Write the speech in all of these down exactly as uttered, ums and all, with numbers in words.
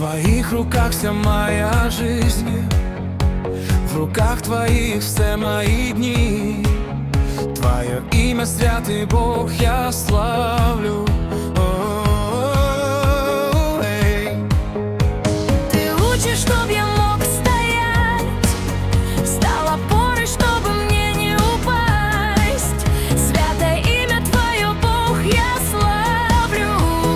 твоих руках вся моя жизнь, в руках твоих все мои дни. Твое имя, святый Бог, я славлю. О-о-о, эй. Ты учишь, чтоб я мог стоять, стал опорой, чтобы мне не упасть. Святое имя твое, Бог, я славлю.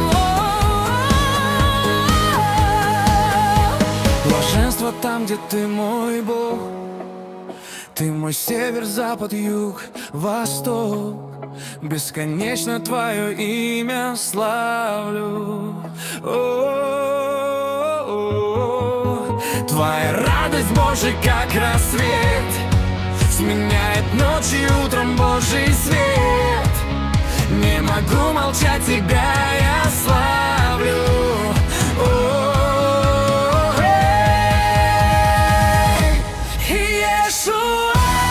Блаженство там, где ты мой Бог. Ты мой север, запад, юг, восток. Бесконечно твое имя славлю. О-о-о-о. Твоя радость, Боже, как рассвет, сменяет ночь и утром Божий свет. Не могу молчать, тебя я славлю. О-о-о, эй. Иешуа.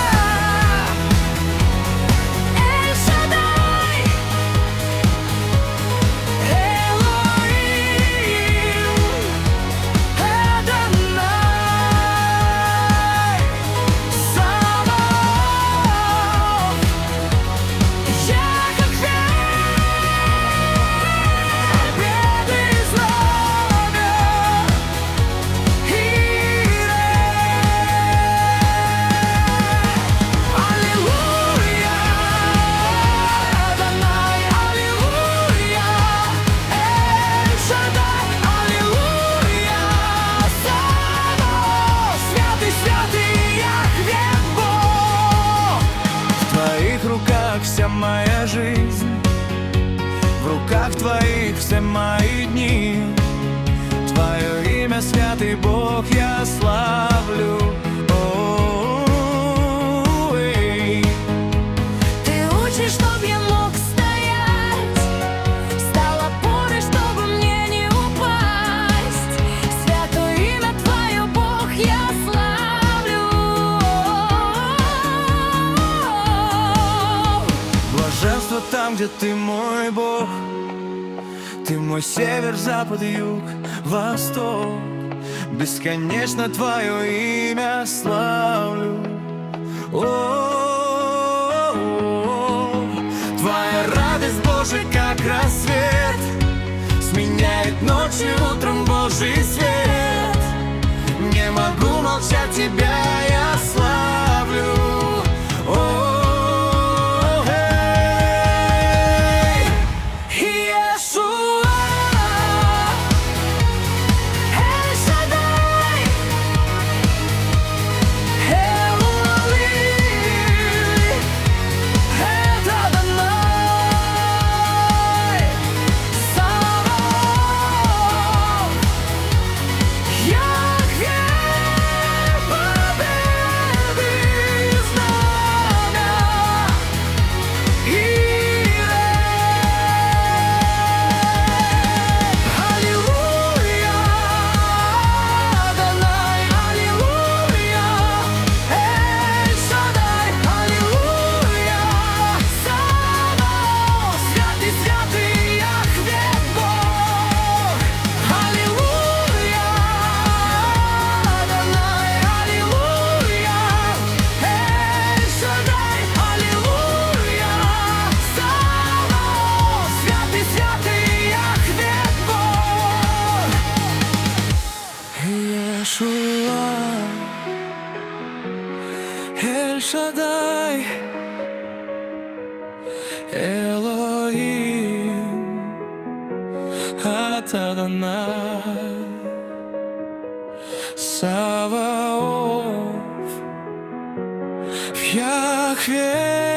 Вся моя жизнь, в руках твоих все мои дни. Твое имя, святый Бог, я славлю. О-о-о, эй. Ты учишь, чтоб я мог стоять, стал опорой, чтобы мне не упасть. Святое имя твое, Бог, я славлю. Блаженство там, где ты мой Бог. Ты мой север, запад, юг, восток. Бесконечно твое имя славлю. О-о-о-о. Твоя радость, Боже, как рассвет, сменяет ночь и утром Божий свет. Не могу молчать, тебя я славлю. О-о-о. Эль-Шадай, Элохим, Ат-Адонай, Саваоф, Яхве.